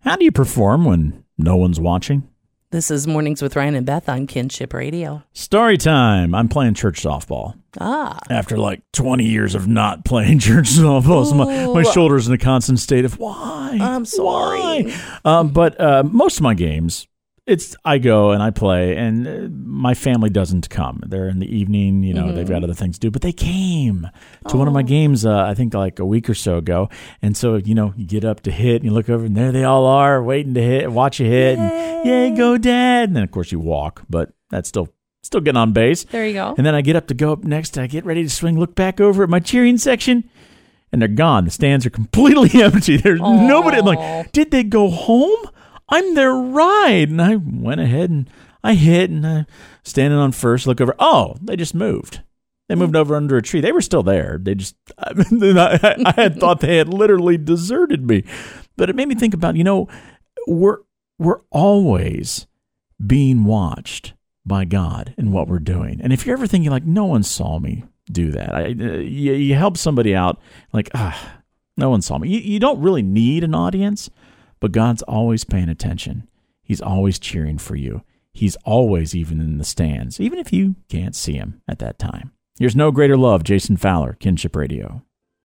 How do you perform when no one's watching? This is Mornings with Ryan and Beth on Kinship Radio. Story time. I'm playing church softball. After like 20 years of not playing church softball, so my shoulder's in a constant state of why? I'm sorry. But most of my games, I go and I play, and my family doesn't come. They're in the evening, they've got other things to do. But they came to one of my games, I think like a week or so ago. And so, you get up to hit, and you look over, and there they all are waiting to hit, watch you hit. And, yay, go, Dad. And then, of course, you walk, but that's still getting on base. There you go. And then I get up next, I get ready to swing, look back over at my cheering section, and they're gone. The stands are completely empty. There's nobody. I'm like, did they go home? I'm their ride. And I went ahead and I hit, and I standing on first, look over. Oh, they just moved. They moved over under a tree. They were still there. They just, I had thought they had literally deserted me. But it made me think about, we're always being watched by God in what we're doing. And if you're ever thinking like, no one saw me do that, you help somebody out like, no one saw me. You don't really need an audience. But God's always paying attention. He's always cheering for you. He's always even in the stands, even if you can't see him at that time. Here's No Greater Love, Jason Fowler, Kinship Radio.